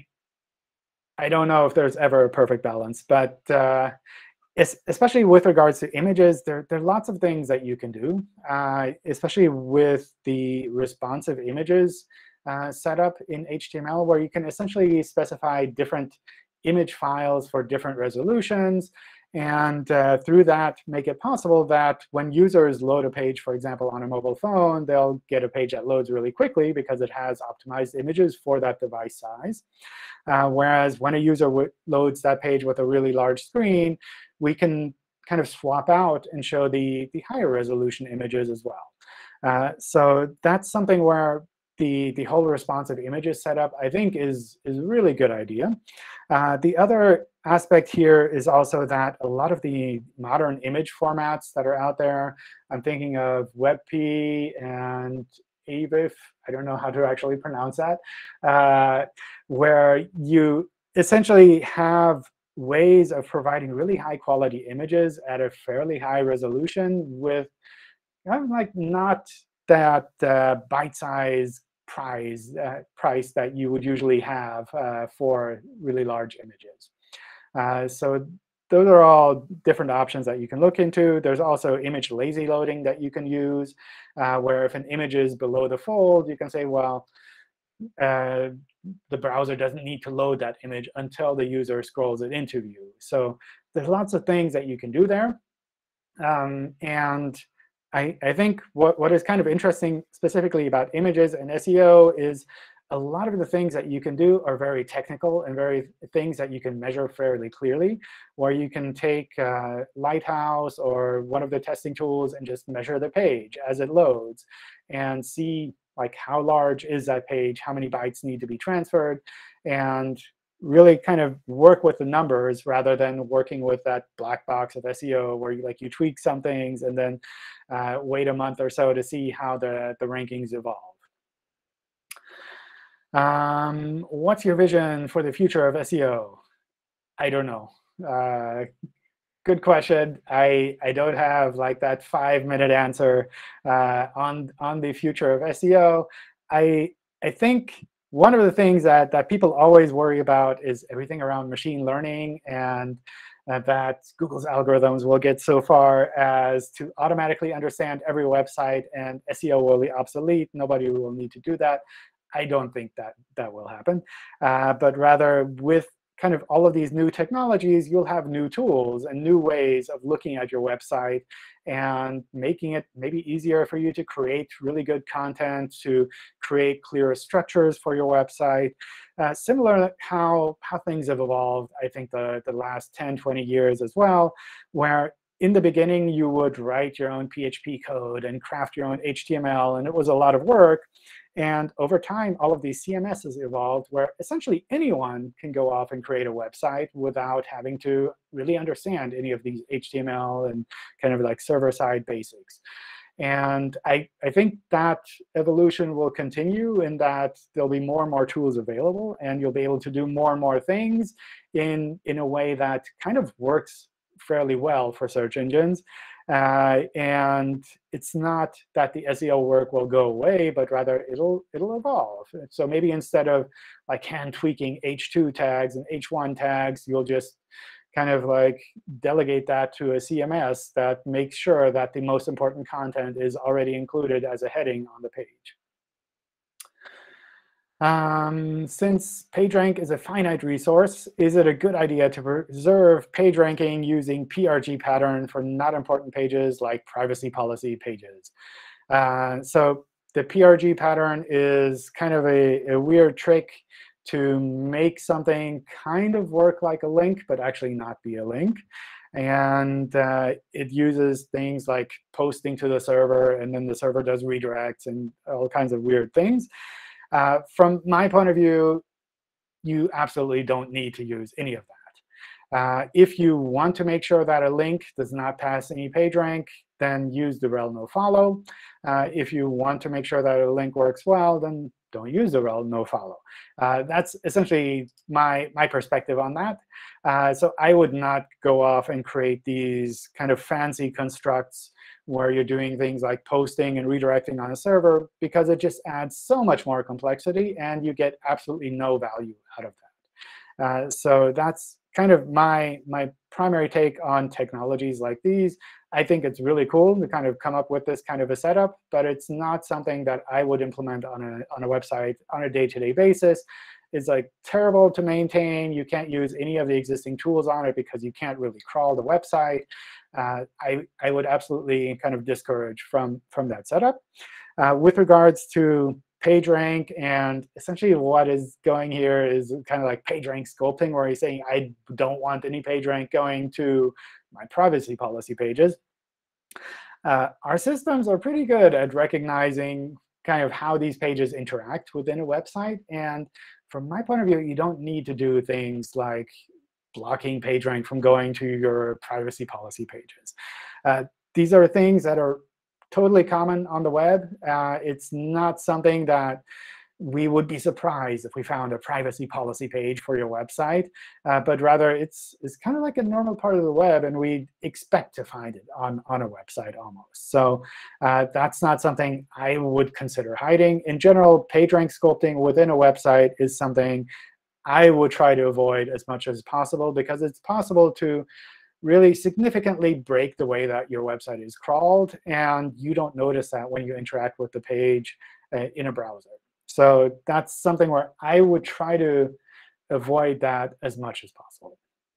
I don't know if there's ever a perfect balance, but especially with regards to images, there are lots of things that you can do, especially with the responsive images setup in HTML, where you can essentially specify different image files for different resolutions, and through that, make it possible that when users load a page, for example, on a mobile phone, they'll get a page that loads really quickly because it has optimized images for that device size. Whereas when a user loads that page with a really large screen, we can kind of swap out and show the higher resolution images as well. So that's something where the whole responsive images setup, I think, is a really good idea. The other aspect here is also that a lot of the modern image formats that are out there, I'm thinking of WebP and AVIF, I don't know how to actually pronounce that, where you essentially have ways of providing really high-quality images at a fairly high resolution with like not that bite-sized price that you would usually have for really large images. So those are all different options that you can look into. There's also image lazy loading that you can use, where if an image is below the fold, you can say, well, the browser doesn't need to load that image until the user scrolls it into view. So there's lots of things that you can do there. And I think what is kind of interesting specifically about images and SEO is a lot of the things that you can do are very technical and very things that you can measure fairly clearly, where you can take Lighthouse or one of the testing tools and just measure the page as it loads and see like how large is that page, how many bytes need to be transferred, and really kind of work with the numbers rather than working with that black box of SEO where you tweak some things and then wait a month or so to see how the rankings evolve. What's your vision for the future of SEO? I don't know. good question. I don't have like that 5-minute answer on the future of SEO. I think one of the things that people always worry about is everything around machine learning, and that Google's algorithms will get so far as to automatically understand every website and SEO will be obsolete. Nobody will need to do that. I don't think that will happen. But rather, with kind of all of these new technologies, you'll have new tools and new ways of looking at your website and making it maybe easier for you to create really good content, to create clearer structures for your website. Similar how things have evolved, I think, the last 10, 20 years as well, where in the beginning, you would write your own PHP code and craft your own HTML, and it was a lot of work. And over time, all of these CMSs evolved where essentially anyone can go off and create a website without having to really understand any of these HTML and kind of like server-side basics. And I think that evolution will continue in that there'll be more and more tools available, and you'll be able to do more and more things in a way that kind of works fairly well for search engines. And it's not that the SEO work will go away, but rather it'll evolve. So maybe instead of like hand tweaking H2 tags and H1 tags, you'll just kind of like delegate that to a CMS that makes sure that the most important content is already included as a heading on the page. Since PageRank is a finite resource, is it a good idea to preserve page ranking using PRG pattern for not important pages like privacy policy pages? So the PRG pattern is kind of a weird trick to make something kind of work like a link, but actually not be a link. And it uses things like posting to the server, and then the server does redirects and all kinds of weird things. From my point of view, you absolutely don't need to use any of that. If you want to make sure that a link does not pass any PageRank, then use the rel nofollow. If you want to make sure that a link works well, then don't use the rel nofollow. That's essentially my perspective on that. So I would not go off and create these kind of fancy constructs where you're doing things like posting and redirecting on a server, because it just adds so much more complexity, and you get absolutely no value out of that. So that's kind of my primary take on technologies like these. I think it's really cool to kind of come up with this kind of a setup, but it's not something that I would implement on a website on a day-to-day basis. It's like terrible to maintain. You can't use any of the existing tools on it because you can't really crawl the website. I would absolutely kind of discourage from that setup. With regards to PageRank, and essentially what is going here is kind of like PageRank sculpting, where he's saying, I don't want any PageRank going to my privacy policy pages. Our systems are pretty good at recognizing kind of how these pages interact within a website. And from my point of view, you don't need to do things like blocking PageRank from going to your privacy policy pages. These are things that are totally common on the web. It's not something that we would be surprised if we found a privacy policy page for your website, but rather it's kind of like a normal part of the web, and we expect to find it on a website almost. So that's not something I would consider hiding. In general, PageRank sculpting within a website is something I would try to avoid as much as possible, because it's possible to really significantly break the way that your website is crawled, and you don't notice that when you interact with the page in a browser. So that's something where I would try to avoid that as much as possible.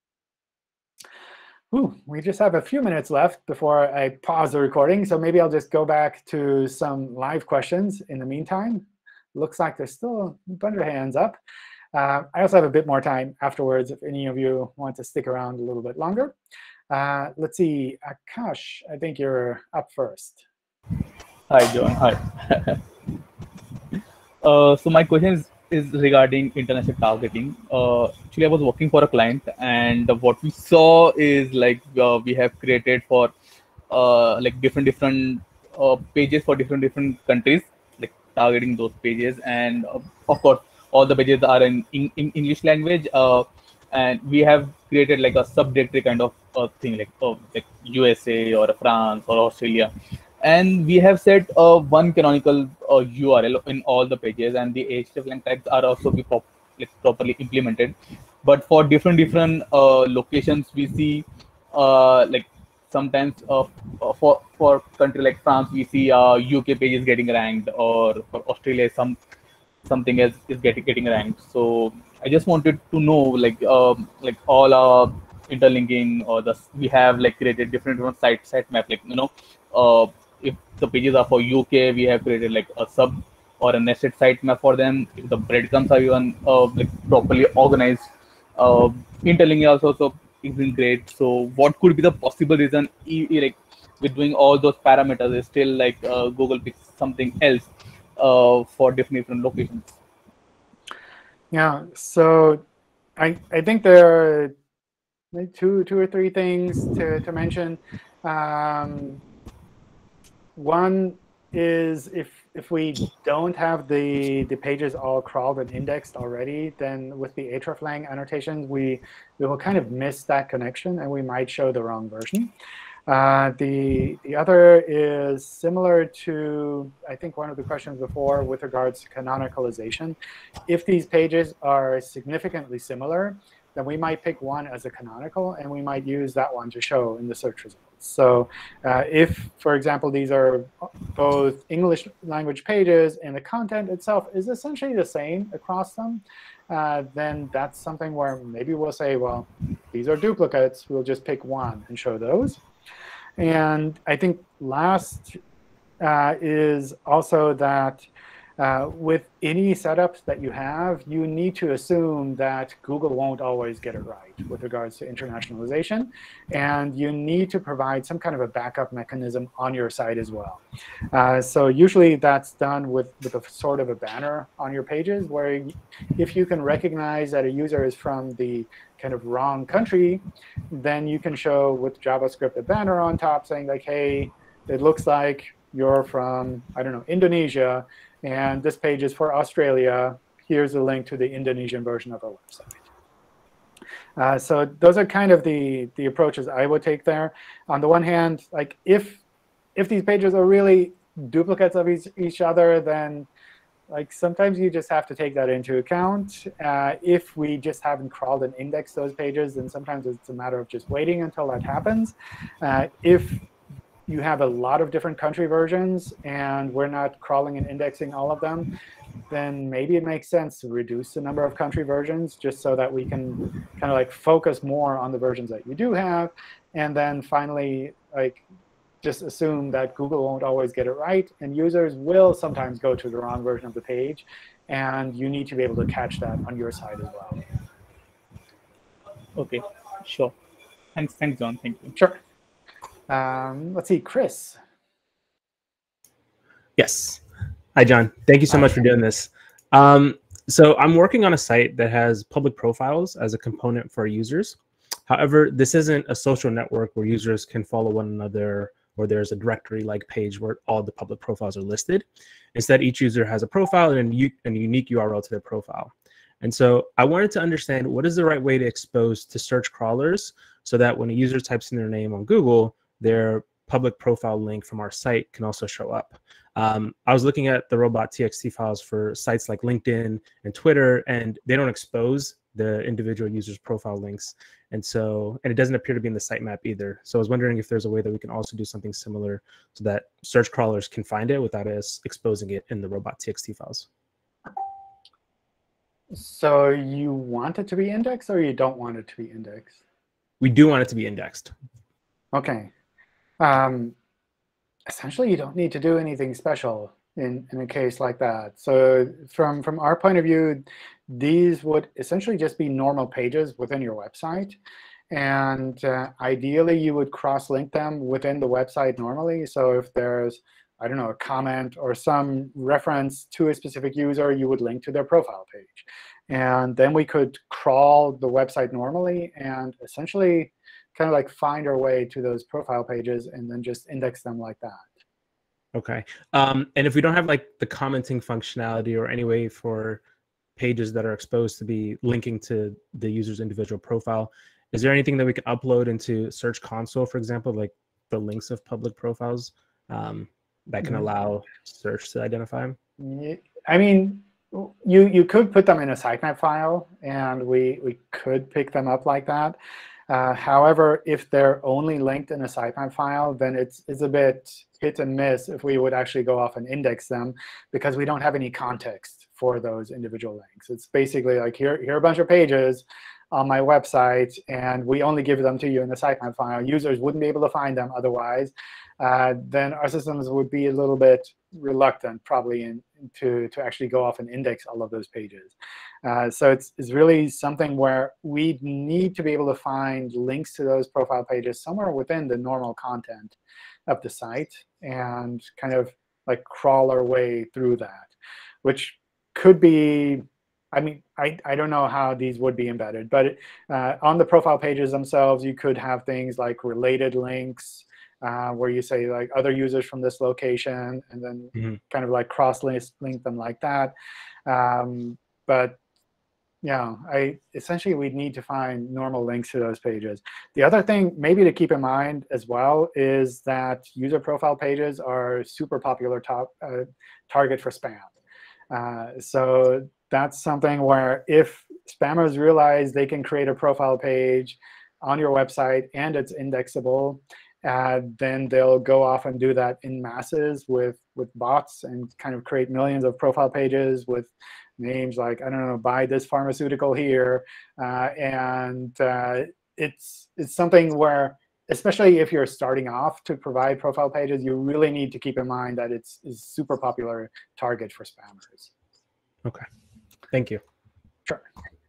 Ooh, we just have a few minutes left before I pause the recording, so maybe I'll just go back to some live questions in the meantime. Looks like there's still a bunch of hands up. I also have a bit more time afterwards if any of you want to stick around a little bit longer. Let's see, Akash, I think you're up first. Hi, John. Hi. So my question is regarding international targeting. Actually, I was working for a client, and what we saw is like we have created for like different pages for different countries, like targeting those pages, and of course all the pages are in English language. and we have created like a subdirectory kind of thing, like USA or France or Australia, and we have set one canonical URL in all the pages, and the hreflang tags are also properly implemented. But for different locations, we see like sometimes for country like France, we see UK pages getting ranked, or for Australia something else is getting ranked. So I just wanted to know, like all our interlinking, or we have like created different sitemap, like if the pages are for UK, we have created like a sub or a nested sitemap for them. If the breadcrumbs are even like properly organized, interlinking also isn't great. So what could be the possible reason, like with doing all those parameters, is still like Google picks something else for different locations? Yeah, so I think there are like two or three things to mention. One is if we don't have the pages all crawled and indexed already, then with the hreflang annotations, we will kind of miss that connection, and we might show the wrong version. The other is similar to, I think, one of the questions before with regards to canonicalization. If these pages are significantly similar, then we might pick one as a canonical, and we might use that one to show in the search results. So if, for example, these are both English language pages and the content itself is essentially the same across them, then that's something where maybe we'll say, well, these are duplicates. We'll just pick one and show those. And I think last is also that with any setups that you have, you need to assume that Google won't always get it right with regards to internationalization. And you need to provide some kind of a backup mechanism on your site as well. So usually that's done with a sort of a banner on your pages, where if you can recognize that a user is from the kind of wrong country, then you can show with JavaScript a banner on top saying, like, hey, it looks like you're from, I don't know, Indonesia, and this page is for Australia. Here's a link to the Indonesian version of our website. So those are kind of the approaches I would take there. On the one hand, like if these pages are really duplicates of each other, then like sometimes you just have to take that into account. If we just haven't crawled and indexed those pages, then sometimes it's a matter of just waiting until that happens. If you have a lot of different country versions and we're not crawling and indexing all of them, then maybe it makes sense to reduce the number of country versions just so that we can kind of like focus more on the versions that you do have. And then finally, like just assume that Google won't always get it right, and users will sometimes go to the wrong version of the page. And you need to be able to catch that on your side as well. OK, sure. Thanks, John. Thank you. Sure. Let's see, Chris. Yes. Hi, John. Thank you so much for doing this. So I'm working on a site that has public profiles as a component for users. However, this isn't a social network where users can follow one another, or there's a directory-like page where all the public profiles are listed. Instead, each user has a profile and a unique URL to their profile. And so I wanted to understand, what is the right way to expose to search crawlers so that when a user types in their name on Google, their public profile link from our site can also show up. I was looking at the robot.txt files for sites like LinkedIn and Twitter, and they don't expose the individual user's profile links. And it doesn't appear to be in the sitemap either. So I was wondering if there's a way that we can also do something similar so that search crawlers can find it without us exposing it in the robot.txt files. So you want it to be indexed, or you don't want it to be indexed? We do want it to be indexed. OK. Essentially, you don't need to do anything special in a case like that. So from our point of view, these would essentially just be normal pages within your website. And ideally, you would cross-link them within the website normally. So if there's, I don't know, a comment or some reference to a specific user, you would link to their profile page. And then we could crawl the website normally and essentially kind of like find our way to those profile pages and then just index them like that. OK. And if we don't have like the commenting functionality or any way for pages that are exposed to be linking to the user's individual profile. Is there anything that we can upload into Search Console, for example, like the links of public profiles that can allow search to identify them? I mean, you could put them in a sitemap file, and we could pick them up like that. However, if they're only linked in a sitemap file, then it's a bit hit and miss if we would actually go off and index them, because we don't have any context for those individual links. It's basically like, here are a bunch of pages on my website, and we only give them to you in the sitemap file. Users wouldn't be able to find them otherwise. Then our systems would be a little bit reluctant, probably, to actually go off and index all of those pages. So it's really something where we need to be able to find links to those profile pages somewhere within the normal content of the site, and kind of like crawl our way through that, which could be, I mean, I don't know how these would be embedded, but on the profile pages themselves, you could have things like related links, where you say like other users from this location, and then kind of like cross-link them like that. But yeah, essentially we'd need to find normal links to those pages. The other thing maybe to keep in mind as well is that user profile pages are super popular target for spam. So that's something where if spammers realize they can create a profile page on your website and it's indexable, then they'll go off and do that in masses with bots, and kind of create millions of profile pages with names like, I don't know, buy this pharmaceutical here. It's something where, especially if you're starting off to provide profile pages, you really need to keep in mind that it's a super popular target for spammers. OK. Thank you. Sure.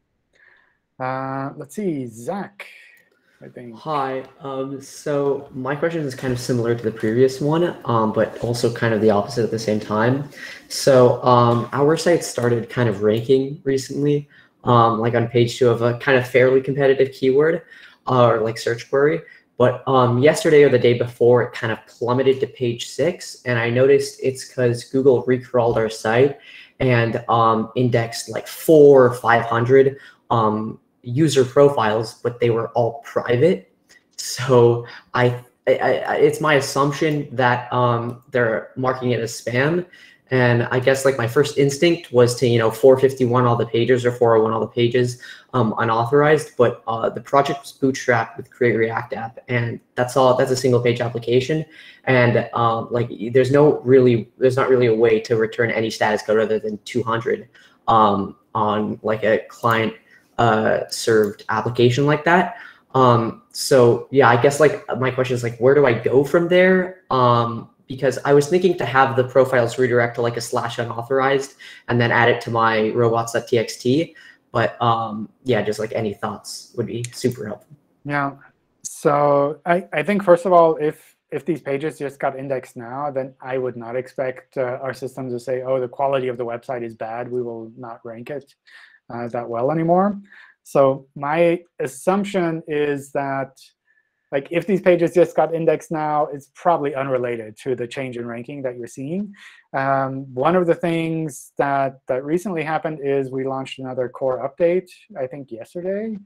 Let's see, Zach, I think. Hi. So my question is kind of similar to the previous one, but also kind of the opposite at the same time. So our site started kind of ranking recently, like on page 2 of a kind of fairly competitive keyword or like search query. But yesterday or the day before, it kind of plummeted to page 6. And I noticed it's because Google recrawled our site and indexed like 400 or 500 user profiles, but they were all private. So it's my assumption that they're marking it as spam. And I guess like my first instinct was to 451 all the pages or 401 all the pages unauthorized. But the project was bootstrapped with Create React App, and that's all. That's a single page application, and like there's not really a way to return any status code other than 200 on like a client served application like that. So yeah, I guess like my question is like, where do I go from there? Because I was thinking to have the profiles redirect to like a /unauthorized and then add it to my robots.txt. But yeah, just like any thoughts would be super helpful. Yeah. So I think first of all, if these pages just got indexed now, then I would not expect our system to say, oh, the quality of the website is bad, we will not rank it that well anymore. So my assumption is that like if these pages just got indexed now, it's probably unrelated to the change in ranking that you're seeing. One of the things that recently happened is we launched another core update, I think yesterday.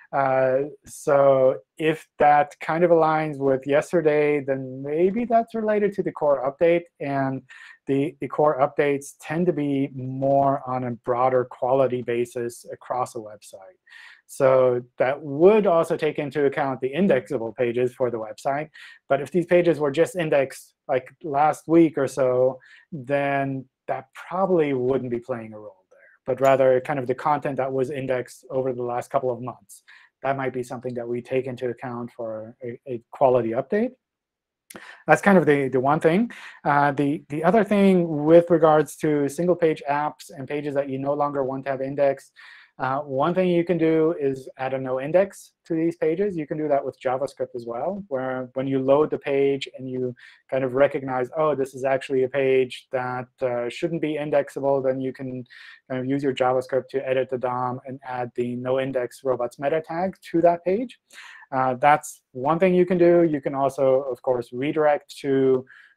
So if that kind of aligns with yesterday, then maybe that's related to the core update. And the core updates tend to be more on a broader quality basis across a website. So that would also take into account the indexable pages for the website. But if these pages were just indexed like last week or so, then that probably wouldn't be playing a role there, but rather kind of the content that was indexed over the last couple of months. That might be something that we take into account for a quality update. That's kind of the one thing. The other thing with regards to single-page apps and pages that you no longer want to have indexed, one thing you can do is add a no index to these pages. You can do that with JavaScript as well, where when you load the page and you kind of recognize, oh, this is actually a page that shouldn't be indexable, then you can kind of use your JavaScript to edit the DOM and add the no index robots meta tag to that page. That's one thing you can do. You can also, of course, redirect to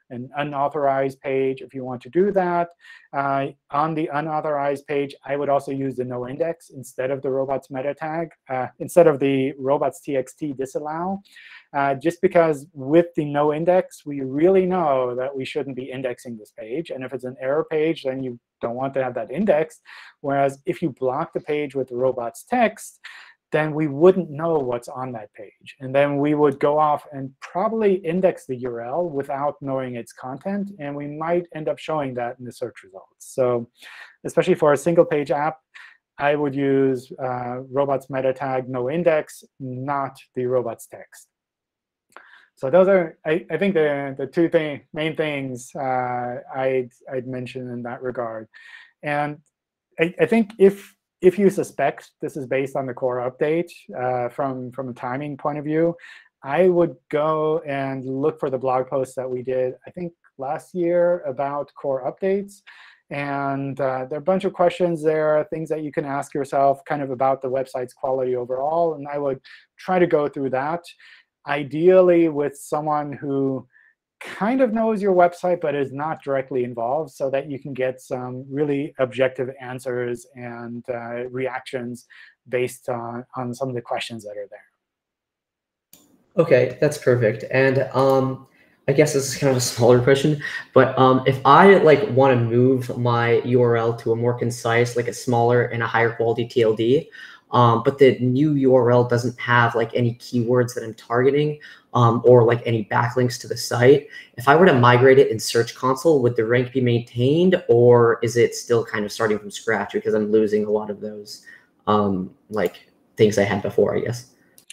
an unauthorized page if you want to do that. On the unauthorized page, I would also use the no index instead of the robots meta tag, instead of the robots.txt disallow. Just because with the no index, we really know that we shouldn't be indexing this page. And if it's an error page, then you don't want to have that indexed. Whereas if you block the page with the robots text, then we wouldn't know what's on that page. And then we would go off and probably index the URL without knowing its content. And we might end up showing that in the search results. So especially for a single page app, I would use robots meta tag no index, not the robots text. So those are, I think, the two main things I'd mention in that regard. And I think if you suspect this is based on the core update from a timing point of view, I would go and look for the blog post that we did, I think, last year about core updates. And there are a bunch of questions there, things that you can ask yourself kind of about the website's quality overall. And I would try to go through that, ideally with someone who kind of knows your website but is not directly involved, so that you can get some really objective answers and reactions based on some of the questions that are there. OK, that's perfect. And I guess this is kind of a smaller question, but if I want to move my URL to a more concise, like a smaller and a higher quality TLD, but the new URL doesn't have any keywords that I'm targeting or any backlinks to the site, if I were to migrate it in Search Console, would the rank be maintained, or is it still kind of starting from scratch because I'm losing a lot of those things I had before, I guess?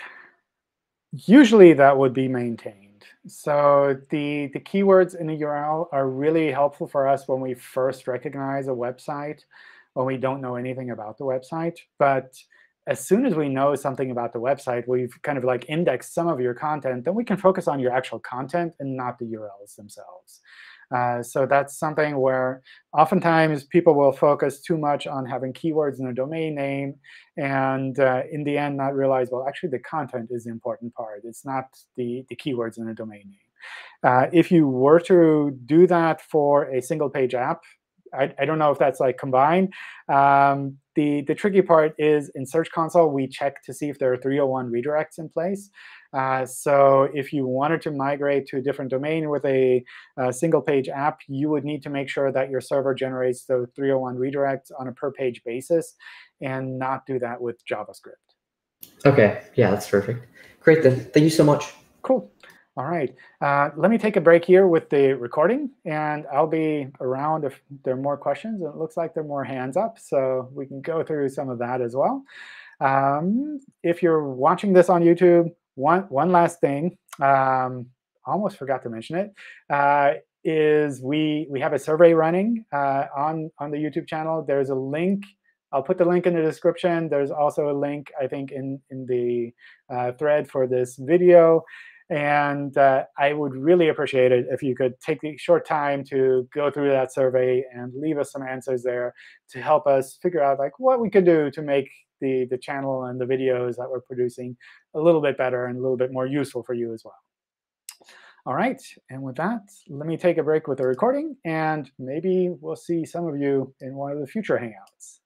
Usually that would be maintained. So the keywords in the URL are really helpful for us when we first recognize a website, when we don't know anything about the website. But as soon as we know something about the website, we've kind of indexed some of your content, then we can focus on your actual content and not the URLs themselves. So that's something where oftentimes people will focus too much on having keywords in a domain name, and in the end not realize, well, actually the content is the important part. It's not the keywords in a domain name. If you were to do that for a single page app, I don't know if that's combined. The tricky part is in Search Console, we check to see if there are 301 redirects in place. So if you wanted to migrate to a different domain with a single-page app, you would need to make sure that your server generates those 301 redirects on a per-page basis and not do that with JavaScript. OK, yeah, that's perfect. Great, then. Thank you so much. Cool. All right. Let me take a break here with the recording, and I'll be around if there are more questions. It looks like there are more hands up, so we can go through some of that as well. If you're watching this on YouTube, one last thing, almost forgot to mention it, is we have a survey running on the YouTube channel. There's a link. I'll put the link in the description. There's also a link, I think, in the thread for this video. And I would really appreciate it if you could take the short time to go through that survey and leave us some answers there to help us figure out what we could do to make the channel and the videos that we're producing a little bit better and a little bit more useful for you as well. All right. And with that, let me take a break with the recording, and maybe we'll see some of you in one of the future Hangouts.